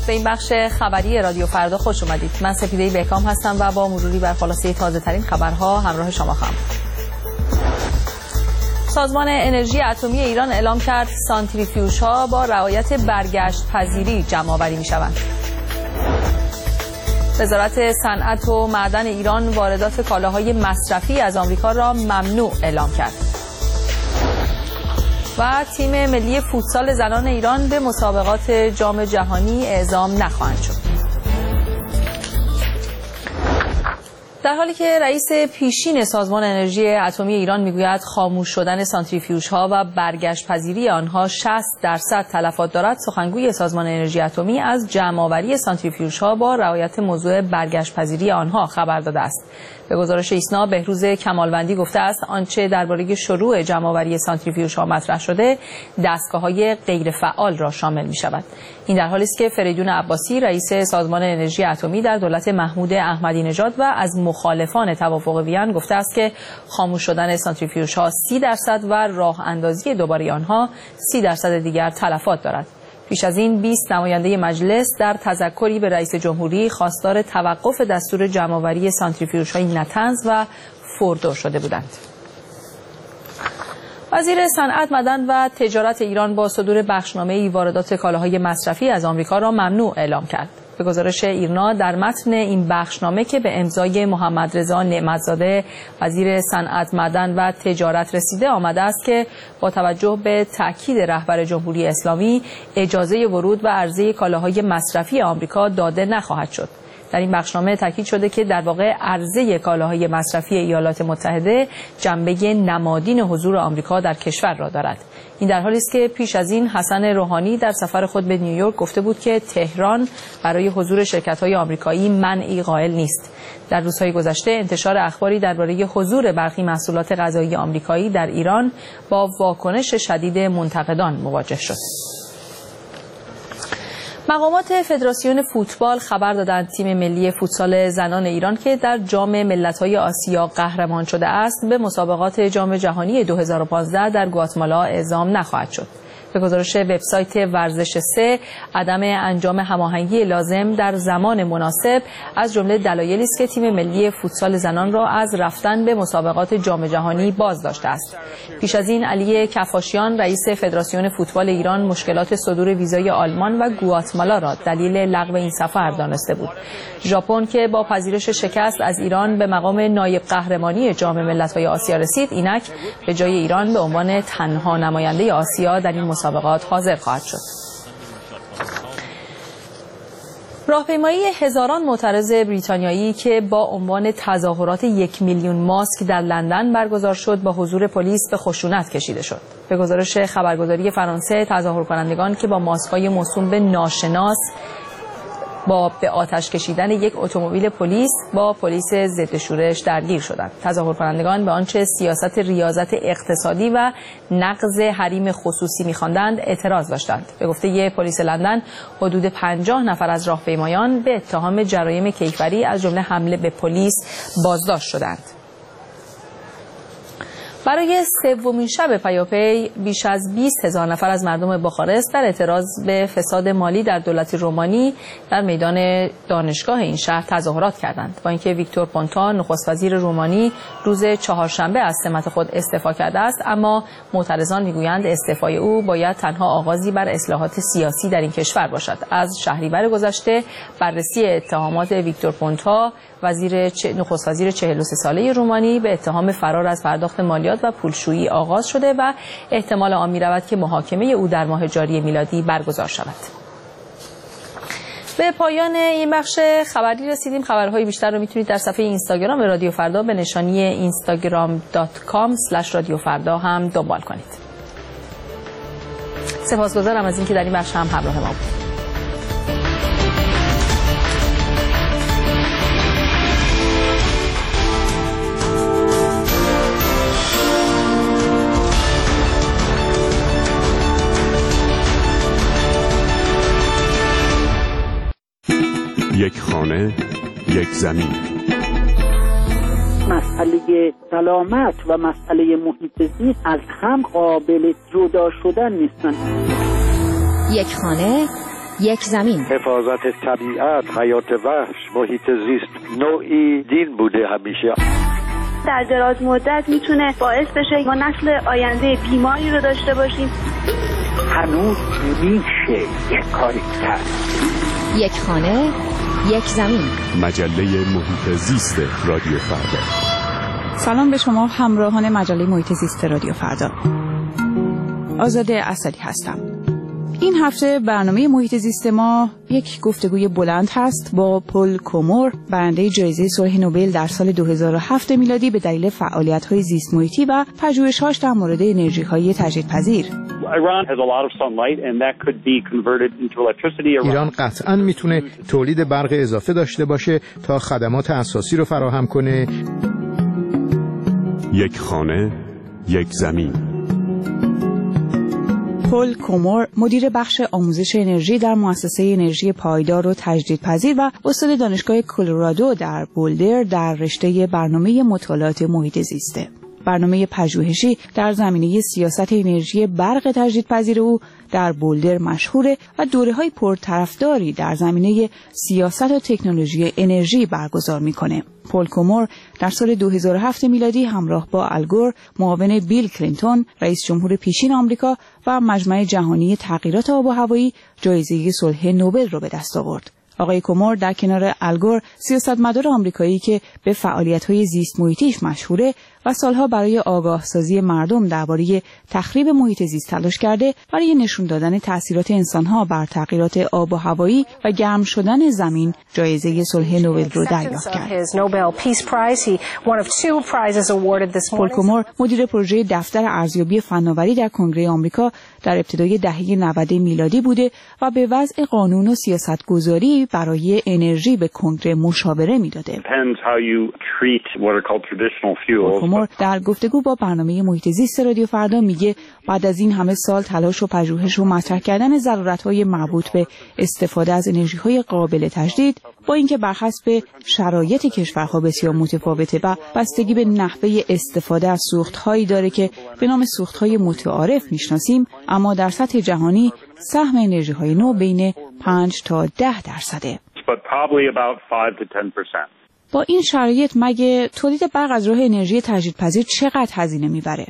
به این بخش خبری رادیو فردا خوش اومدید. من سپیده بهکام هستم و با مروری بر خلاصه تازه ترین خبرها همراه شما خواهم. سازمان انرژی اتمی ایران اعلام کرد سانتریفیوژها با رعایت برگشت پذیری جمع آوری می‌شوند. وزارت صنعت و معدن ایران واردات کالاهای مصرفی از آمریکا را ممنوع اعلام کرد. و تیم ملی فوتسال زنان ایران به مسابقات جام جهانی اعزام نخواهند شد. در حالی که رئیس پیشین سازمان انرژی اتمی ایران میگوید خاموش شدن سانتریفیوژها و برگشت پذیری آنها 60% تلفات دارد، سخنگوی سازمان انرژی اتمی از جمع‌آوری سانتریفیوژها با رعایت موضوع برگشت پذیری آنها خبر داده است. به گزارش ایسنا، بهروز کمالوندی گفته است آنچه درباره شروع جمع‌آوری سانتریفیوژها مطرح شده دستگاه‌های غیرفعال را شامل می‌شود. این در حالی است که فریدون عباسی رئیس سازمان انرژی اتمی در دولت محمود احمدی نژاد و از مخالفان توافق وین گفته است که خاموش شدن سانتریفیوژها 30% و راه اندازی دوباره آنها 30% دیگر تلفات دارد. پیش از این 20 نماینده مجلس در تذکری به رئیس جمهوری خواستار توقف دستور جمع‌آوری سانتریفیوژهای نطنز و فوردو شده بودند. وزیر صنعت، معدن و تجارت ایران با صدور بخشنامه‌ای واردات کالاهای مصرفی از آمریکا را ممنوع اعلام کرد. به گزارش ایرنا، در متن این بخشنامه که به امضای محمد رضا نعمتزاده وزیر صنعت، معدن و تجارت رسیده آمده است که با توجه به تأکید رهبر جمهوری اسلامی اجازه ورود و عرضه کالاهای مصرفی آمریکا داده نخواهد شد. در این بخشنامه تاکید شده که در واقع عرضه کالاهای مصرفی ایالات متحده جنبه نمادین حضور آمریکا در کشور را دارد. این در حالی است که پیش از این حسن روحانی در سفر خود به نیویورک گفته بود که تهران برای حضور شرکت‌های آمریکایی منعی قائل نیست. در روزهای گذشته انتشار اخباری درباره حضور برخی محصولات غذایی آمریکایی در ایران با واکنش شدید منتقدان مواجه شد. مقامات فدراسیون فوتبال خبر دادند تیم ملی فوتسال زنان ایران که در جام ملت‌های آسیا قهرمان شده است به مسابقات جام جهانی 2015 در گواتمالا اعزام نخواهد شد. به گزارش وبسایت ورزش 3، عدم انجام هماهنگی لازم در زمان مناسب از جمله دلایلی است که تیم ملی فوتسال زنان را از رفتن به مسابقات جام جهانی باز داشته است. پیش از این علی کفاشیان رئیس فدراسیون فوتبال ایران مشکلات صدور ویزای آلمان و گواتمالا را دلیل لغو این سفر دانسته بود. ژاپن که با پذیرش شکست از ایران به مقام نایب قهرمانی جام ملت‌های آسیا رسید، اینک به جای ایران به عنوان تنها نماینده آسیا در این مسابقات حاضر خواهد شد. راهپیمایی هزاران معترض بریتانیایی که با عنوان تظاهرات 1 میلیون ماسک در لندن برگزار شد با حضور پلیس به خشونت کشیده شد. به گزارش خبرگزاری فرانسه، تظاهر کنندگان که با ماسک‌های موسوم به ناشناس با به آتش کشیدن یک اتومبیل پلیس با پلیس ضد شورش درگیر شدند. تظاهر کنندگان به آنچه سیاست ریاضت اقتصادی و نقض حریم خصوصی می‌خواندند اعتراض داشتند. به گفته پلیس لندن، حدود 50 نفر از راهپیمایان به اتهام جرایم کیفری از جمله حمله به پلیس بازداشت شدند. برای سومین شب پیاپی بیش از 20,000 نفر از مردم بخارست در اعتراض به فساد مالی در دولت رومانی در میدان دانشگاه این شهر تظاهرات کردند. با اینکه ویکتور پونتا نخست وزیر رومانی روز چهارشنبه از سمت خود استعفا کرده است، اما معترضان میگویند استعفای او باید تنها آغازی بر اصلاحات سیاسی در این کشور باشد. از شهریور گذشته بررسی اتهامات ویکتور پونتا نخست وزیر 43 ساله رومانی به اتهام فرار از پرداخت مالیات و پولشویی آغاز شده و احتمال آن می‌رود که محاکمه او در ماه جاری میلادی برگزار شود. به پایان این بخش خبری رسیدیم. خبرهای بیشتر رو میتونید در صفحه اینستاگرام رادیو فردا به نشانی instagram.com/رادیوفردا هم دنبال کنید. سپاسگزارم از اینکه در این بخش هم همراه ما بودید. یک خانه، یک زمین. مسئله سلامت و مسئله محیط زیست از هم قابل جدا شدن نیستن. یک خانه، یک زمین. حفاظت طبیعت، حیات وحش، محیط زیست نوعی دین بوده همیشه. در دراز مدت میتونه باعث بشه ما نسل آینده بیماری رو داشته باشیم. هنوز میشه یک کاری کرد. یک خانه، یک زمین. مجله محیط زیست رادیو فردا. سلام به شما همراهان مجله محیط زیست رادیو فردا. آزاده اسدی هستم. این هفته برنامه محیط زیست ما یک گفتگوی بلند هست با پل کومور، برنده جایزه صلح نوبل در سال 2007 میلادی به دلیل فعالیت‌های زیست محیطی و پژوهش‌هاش در مورد انرژی‌های تجدیدپذیر. ایران قطعاً میتونه تولید برق اضافه داشته باشه تا خدمات اساسی رو فراهم کنه. یک خانه، یک زمین. پل کومور، مدیر بخش آموزش انرژی در مؤسسه انرژی پایدار و تجدیدپذیر و استاد دانشگاه کلرادو در بولدر در رشته برنامه مطالعات محیط زیسته. برنامه پژوهشی در زمینه سیاست انرژی برق تجدیدپذیر او در بولدر مشهوره و دوره‌های پرطرفداری در زمینه سیاست و تکنولوژی انرژی برگزار می‌کنه. پل کومور در سال 2007 میلادی همراه با الگور، معاون بیل کلینتون، رئیس جمهور پیشین آمریکا و مجمع جهانی تغییرات آب و هوایی جایزه صلح نوبل را به دست آورد. آقای کومور در کنار الگور، سیاستمدار آمریکایی که به فعالیت‌های زیست محیطیش مشهوره و سالها برای آگاهسازی مردم درباره تخریب محیط زیست تلاش کرده، برای نشون دادن تأثیرات انسان‌ها بر تغییرات آب و هوایی و گرم شدن زمین جایزه صلح نوبل رو دریافت کرد. پل کومور، مدیر پروژه دفتر ارزیابی فناوری در کنگره آمریکا در ابتدای دهه 90 میلادی بوده و به وضع قانون و سیاستگذاری برای انرژی به کنگره مشاوره میداده. کومور در گفتگو با برنامه محیط زیست رادیو فردا میگه بعد از این همه سال تلاش و پژوهش و مطرح کردن ضرورت‌های مربوط به استفاده از انرژی‌های قابل تجدید، با اینکه بر حسب شرایط کشورها بسیار متفاوته و بستگی به نحوه استفاده از سوخت‌هایی داره که به نام سوخت‌های متعارف میشناسیم، اما در سطح جهانی سهم انرژی‌های نو بین 5 تا 10%. با این شرایط مگه تولید برق از راه انرژی تجدیدپذیر چقدر هزینه میبره؟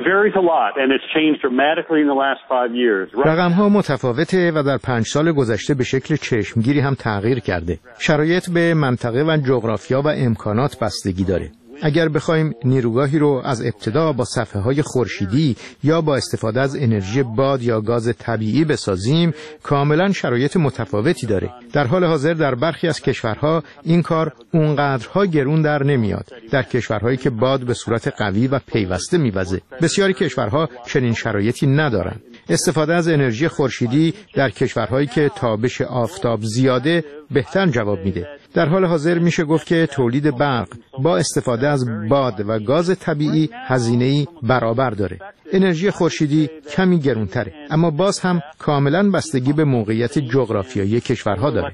رقم‌ها متفاوته و در 5 سال گذشته به شکل چشمگیری هم تغییر کرده. شرایط به منطقه و جغرافیا و امکانات بستگی داره. اگر بخوایم نیروگاهی رو از ابتدا با صفحه‌های خورشیدی یا با استفاده از انرژی باد یا گاز طبیعی بسازیم، کاملا شرایط متفاوتی داره. در حال حاضر در برخی از کشورها این کار اونقدرها گرون در نمیاد. در کشورهایی که باد به صورت قوی و پیوسته میوزه، بسیاری کشورها چنین شرایطی ندارن. استفاده از انرژی خورشیدی در کشورهایی که تابش آفتاب زیاده بهتر جواب میده. در حال حاضر میشه گفت که تولید برق با استفاده از باد و گاز طبیعی هزینه‌ای برابر داره. انرژی خورشیدی کمی گرونتره، اما باز هم کاملا بستگی به موقعیت جغرافیایی کشورها داره.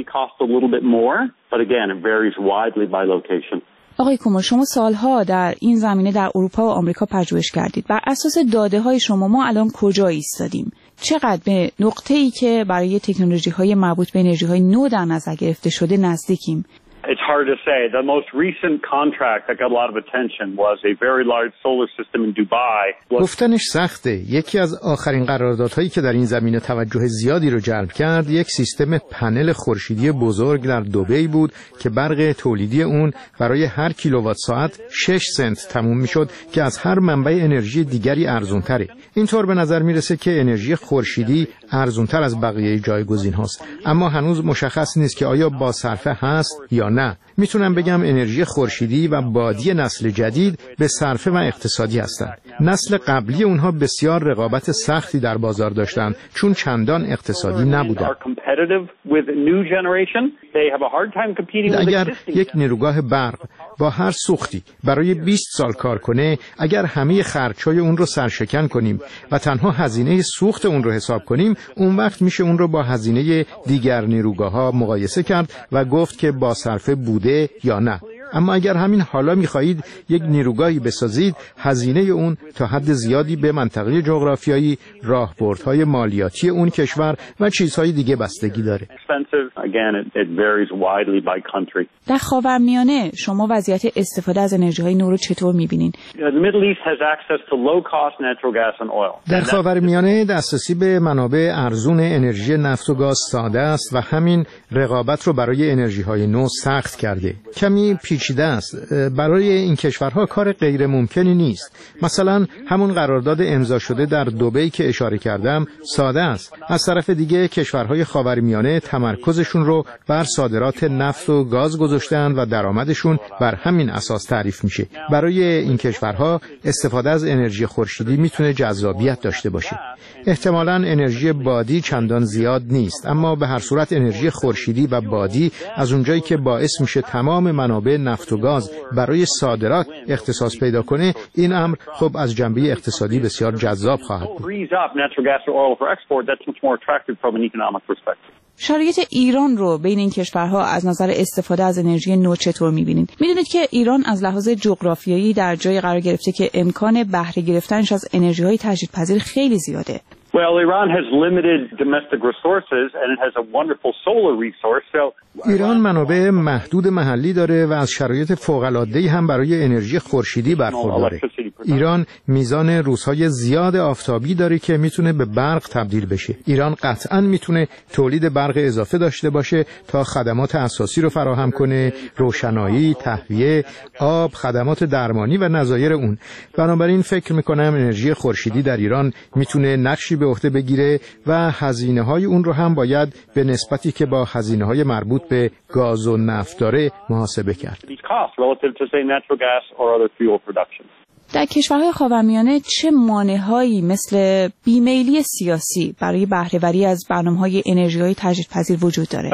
آقای کومور، شما سالها در این زمینه در اروپا و آمریکا پژوهش کردید. بر اساس داده‌های شما ما الان کجا ایستادیم؟ چقدر به نقطه‌ای که برای تکنولوژی‌های مربوط به انرژی‌های نو در نظر گرفته شده نزدیکیم؟ It's hard to say. The most recent contract that got a lot of attention was a very large solar system in Dubai. گفتنش سخته. یکی از آخرین قراردادهایی که در این زمینه توجه زیادی رو جلب کرد، یک سیستم پنل خورشیدی بزرگ در دبی بود که برق تولیدی اون برای هر کیلووات ساعت 6 سنت تموم میشد که از هر منبع انرژی دیگری ارزان‌تره. اینطور به نظر میرسه که انرژی خورشیدی ارزان‌تر از بقیه جایگزین هاست، اما هنوز مشخص نیست که آیا با صرفه هست یا نه. میتونم بگم انرژی خورشیدی و بادی نسل جدید به صرفه و اقتصادی هستند. نسل قبلی اونها بسیار رقابت سختی در بازار داشتند چون چندان اقتصادی نبودند. اگر یک نیروگاه برق با هر سوختی برای 20 سال کار کنه، اگر همه خرچ‌های اون رو سرشکن کنیم و تنها هزینه سوخت اون رو حساب کنیم، اون وقت میشه اون رو با هزینه دیگر نیروگاه‌ها مقایسه کرد و گفت که با صرفه بوده یا نه. اما اگر همین حالا می‌خواهید یک نیروگاهی بسازید، هزینه اون تا حد زیادی به منطقه جغرافیایی، راهبردهای مالیاتی اون کشور و چیزهای دیگه بستگی داره. در خاورمیانه شما وضعیت استفاده از انرژی‌های نو رو چطور می‌بینین؟ در خاورمیانه دسترسی به منابع ارزون انرژی نفت و گاز ساده است و همین رقابت رو برای انرژی‌های نو سخت کرده. کمی پیچیده است. برای این کشورها کار غیر ممکنی نیست. مثلا همون قرارداد امضا شده در دبی که اشاره کردم ساده است. از طرف دیگه کشورهای خاورمیانه تمرکزشون رو بر صادرات نفت و گاز گذاشتن و درآمدشون بر همین اساس تعریف میشه. برای این کشورها استفاده از انرژی خورشیدی میتونه جذابیت داشته باشه. احتمالاً انرژی بادی چندان زیاد نیست، اما به هر صورت انرژی خورشیدی و بادی از اونجایی که باعث میشه تمام منابع نفت و گاز برای صادرات اختصاص پیدا کنه، این امر خب از جنبه اقتصادی بسیار جذاب خواهد بود. شرایط ایران رو بین این کشورها از نظر استفاده از انرژی نو چطور می‌بینید؟ می‌دونید که ایران از لحاظ جغرافیایی در جای قرار گرفته که امکان بهره گرفتنش از انرژی‌های تجدیدپذیر خیلی زیاده. ایران منابع محدود محلی داره و از شرایط فوق‌العاده‌ای هم برای انرژی خورشیدی برخورداره. ایران میزان روزهای زیاد آفتابی داره که میتونه به برق تبدیل بشه. ایران قطعاً میتونه تولید برق اضافه داشته باشه تا خدمات اساسی رو فراهم کنه، روشنایی، تهویه، آب، خدمات درمانی و نظایر اون. بنابراین فکر میکنم انرژی خورشیدی در ایران میتونه نقشی به عهده بگیره و هزینه‌های اون رو هم باید به نسبتی که با هزینه‌های مربوط به گاز و نفت داره محاسبه کرد. در کشورهای خاورمیانه چه مانع‌هایی مثل بیمیلی سیاسی برای بهره‌وری از برنامه‌های انرژی‌های تجدیدپذیر وجود داره؟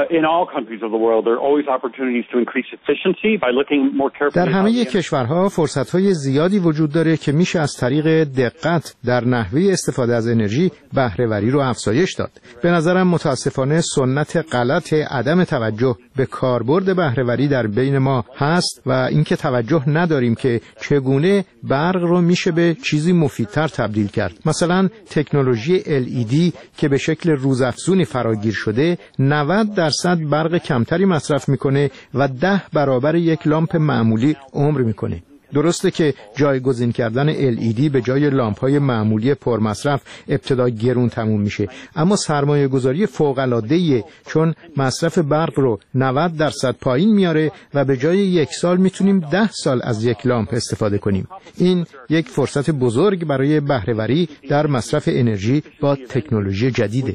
در همه کشورها فرصت‌های زیادی وجود داره که میشه از طریق دقت در نحوه استفاده از انرژی بهره‌وری رو افزایش داد. به نظرم متاسفانه سنت غلط عدم توجه به کاربرد بهره‌وری در بین ما هست و اینکه توجه نداریم که چگونه برق رو میشه به چیزی مفیدتر تبدیل کرد. مثلا تکنولوژی LED که به شکل روزافزونی فراگیر شده 90% برق کمتری مصرف میکنه و 10 برابر یک لامپ معمولی عمر میکنه. درسته که جایگزین کردن LED به جای لامپ‌های معمولی پرمصرف ابتدا گرون تموم میشه، اما سرمایه‌گذاری فوق‌العاده‌ایه چون مصرف برق رو 90% پایین میاره و به جای 1 سال میتونیم 10 سال از یک لامپ استفاده کنیم. این یک فرصت بزرگ برای بهره‌وری در مصرف انرژی با تکنولوژی جدیده.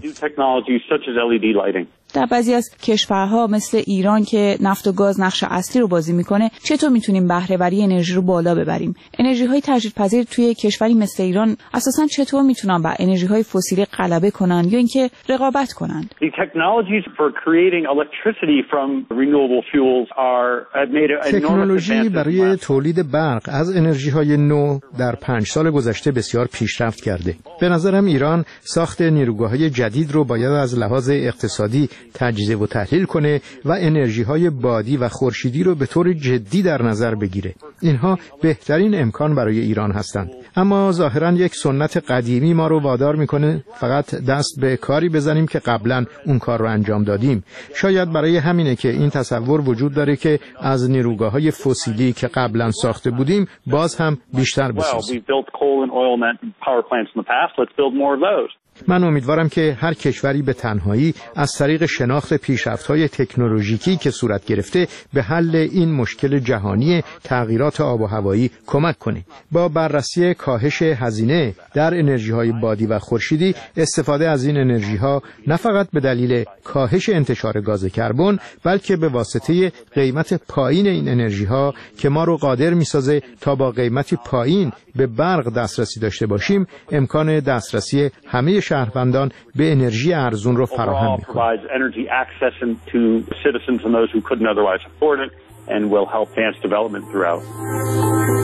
در بعضی از کشورها مثل ایران که نفت و گاز نقش اصلی رو بازی میکنه، چطور میتونیم بهره‌وری انرژی رو بالا ببریم؟ انرژی‌های تجدیدپذیر توی کشوری مثل ایران اساساً چطور میتونن بر انرژی‌های فسیلی غلبه کنن یا اینکه رقابت کنن؟ تکنولوژی برای تولید برق از انرژی‌های نو در 5 سال گذشته بسیار پیشرفت کرده. به نظرم ایران ساخت نیروگاه‌های جدید رو باید از لحاظ اقتصادی تجزیه و تحلیل کنه و انرژی‌های بادی و خورشیدی رو به طور جدی در نظر بگیره. اینها بهترین امکان برای ایران هستند. اما ظاهراً یک سنت قدیمی ما رو وادار میکنه فقط دست به کاری بزنیم که قبلا اون کار رو انجام دادیم. شاید برای همینه که این تصور وجود داره که از نیروگاه‌های فسیلی که قبلا ساخته بودیم باز هم بیشتر بسازیم. من امیدوارم که هر کشوری به تنهایی از طریق شناخت پیشرفت‌های تکنولوژیکی که صورت گرفته به حل این مشکل جهانی تغییرات آب و هوایی کمک کنه. با بررسی کاهش هزینه در انرژی‌های بادی و خورشیدی، استفاده از این انرژی‌ها نه فقط به دلیل کاهش انتشار گاز کربن، بلکه به واسطه قیمت پایین این انرژی‌ها که ما رو قادر می‌سازه تا با قیمتی پایین به برق دسترسی داشته باشیم، امکان دسترسی همه شهروندان به انرژی ارزون رو فراهم می‌کنه. and will help advance development throughout.